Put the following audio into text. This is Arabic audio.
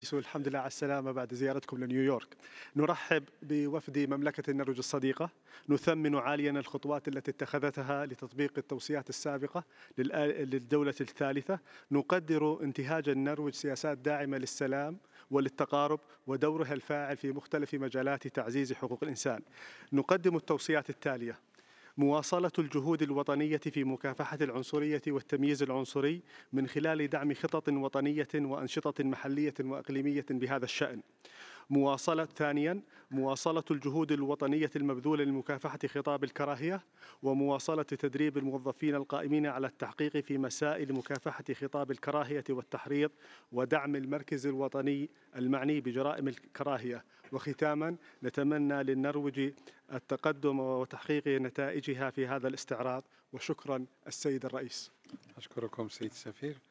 الحمد لله على السلامة بعد زيارتكم لنيويورك. نرحب بوفد مملكة النرويج الصديقة. نثمن عاليا الخطوات التي اتخذتها لتطبيق التوصيات السابقة للدولة الثالثة. نقدر انتهاج النرويج سياسات داعمة للسلام وللتقارب ودورها الفاعل في مختلف مجالات تعزيز حقوق الإنسان. نقدم التوصيات التالية: مواصلة الجهود الوطنية في مكافحة العنصرية والتمييز العنصري من خلال دعم خطط وطنية وأنشطة محلية وإقليمية بهذا الشأن. ثانياً، مواصلة الجهود الوطنية المبذولة لمكافحة خطاب الكراهية، ومواصلة تدريب الموظفين القائمين على التحقيق في مسائل مكافحة خطاب الكراهية والتحريض، ودعم المركز الوطني المعني بجرائم الكراهية. وختاماً، نتمنى للنرويج التقدم وتحقيق نتائجها في هذا الاستعراض. وشكراً السيد الرئيس. أشكركم سيد السفير.